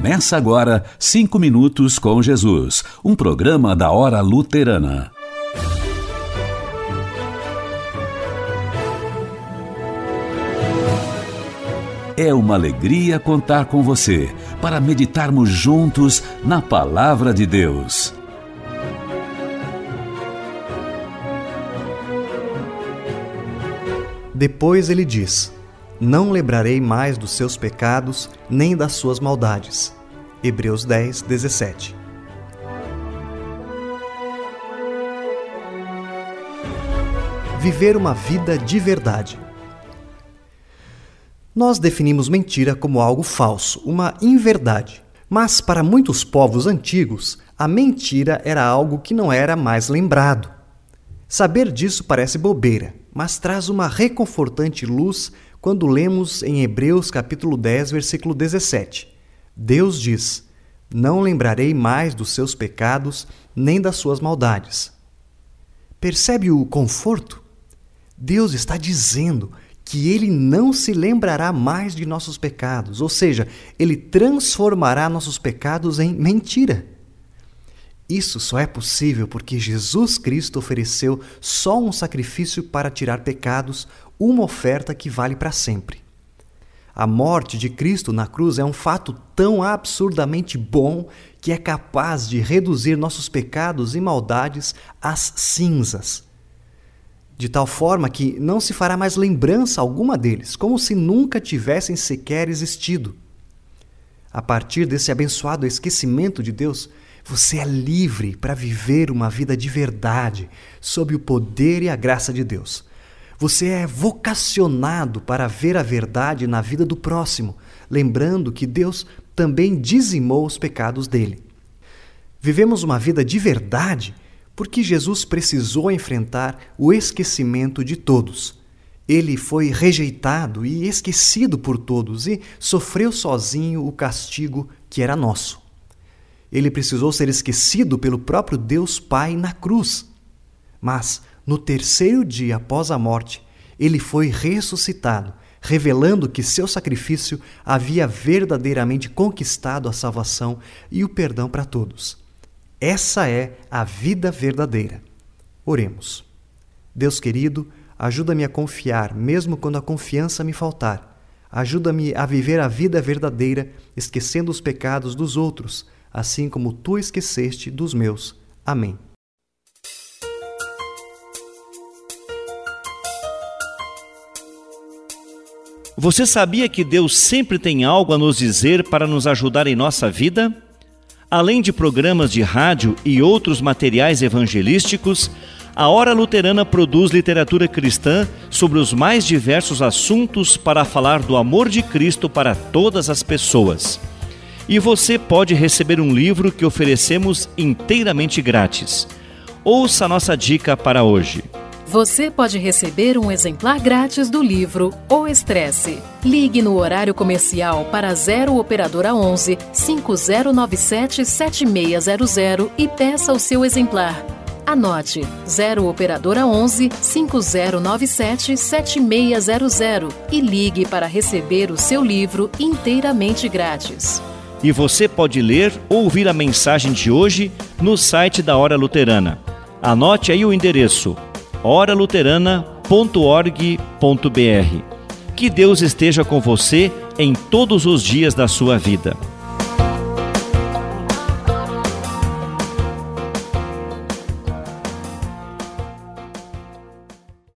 Começa agora 5 Minutos com Jesus, um programa da Hora Luterana. É uma alegria contar com você para meditarmos juntos na Palavra de Deus. Depois ele diz: não lembrarei mais dos seus pecados, nem das suas maldades. Hebreus 10, 17. Viver uma vida de verdade. Nós definimos mentira como algo falso, uma inverdade. Mas para muitos povos antigos, a mentira era algo que não era mais lembrado. Saber disso parece bobeira, mas traz uma reconfortante luz quando lemos em Hebreus capítulo 10, versículo 17. Deus diz: não lembrarei mais dos seus pecados, nem das suas maldades. Percebe o conforto? Deus está dizendo que Ele não se lembrará mais de nossos pecados, ou seja, Ele transformará nossos pecados em mentira. Isso só é possível porque Jesus Cristo ofereceu só um sacrifício para tirar pecados, uma oferta que vale para sempre. A morte de Cristo na cruz é um fato tão absurdamente bom que é capaz de reduzir nossos pecados e maldades às cinzas, de tal forma que não se fará mais lembrança alguma deles, como se nunca tivessem sequer existido. A partir desse abençoado esquecimento de Deus, você é livre para viver uma vida de verdade, sob o poder e a graça de Deus. Você é vocacionado para ver a verdade na vida do próximo, lembrando que Deus também dizimou os pecados dele. Vivemos uma vida de verdade porque Jesus precisou enfrentar o esquecimento de todos. Ele foi rejeitado e esquecido por todos e sofreu sozinho o castigo que era nosso. Ele precisou ser esquecido pelo próprio Deus Pai na cruz. Mas, no terceiro dia após a morte, ele foi ressuscitado, revelando que seu sacrifício havia verdadeiramente conquistado a salvação e o perdão para todos. Essa é a vida verdadeira. Oremos. Deus querido, ajuda-me a confiar, mesmo quando a confiança me faltar. Ajuda-me a viver a vida verdadeira, esquecendo os pecados dos outros, assim como tu esqueceste dos meus. Amém. Você sabia que Deus sempre tem algo a nos dizer para nos ajudar em nossa vida? Além de programas de rádio e outros materiais evangelísticos, a Hora Luterana produz literatura cristã sobre os mais diversos assuntos para falar do amor de Cristo para todas as pessoas. E você pode receber um livro que oferecemos inteiramente grátis. Ouça a nossa dica para hoje. Você pode receber um exemplar grátis do livro O Estresse. Ligue no horário comercial para 0 Operadora 11 5097 7600 e peça o seu exemplar. Anote 0 Operadora 11 5097 7600 e ligue para receber o seu livro inteiramente grátis. E você pode ler ou ouvir a mensagem de hoje no site da Hora Luterana. Anote aí o endereço: oraluterana.org.br. Que Deus esteja com você em todos os dias da sua vida.